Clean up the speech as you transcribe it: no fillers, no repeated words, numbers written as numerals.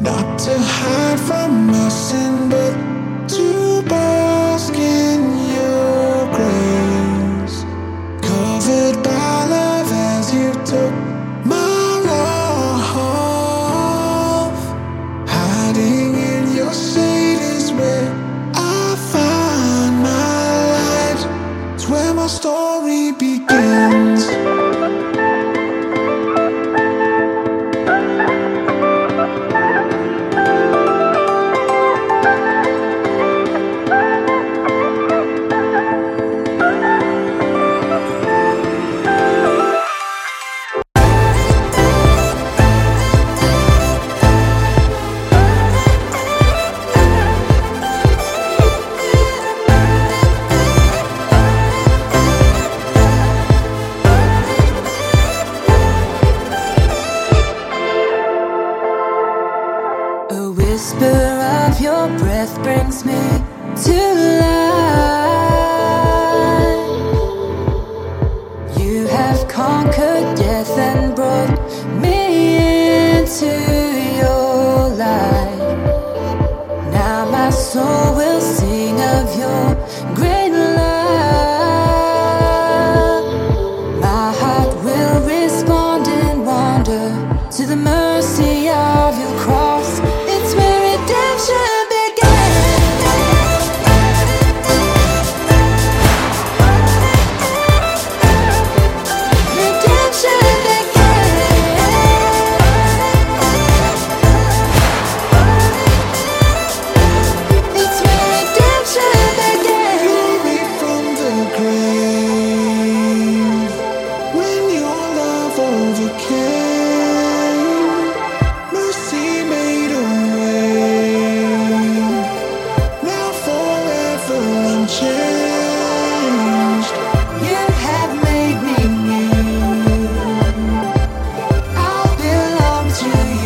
Not to hide from my sin, but to bask in your grace. Covered by love as you took my love. Hiding in your shade is where I find my light. It's where my story begins. A whisper of your breath brings me to life. You have conquered death and brought me into your light. Now my soul will sing of your great love. My heart will respond in wonder to the mercy of your cross. It's where redemption began. Redemption began. It's where redemption began. Glory from the grave. When your love overcame, mercy made a way. Now forever I'm changed. You have made me new. I belong to you.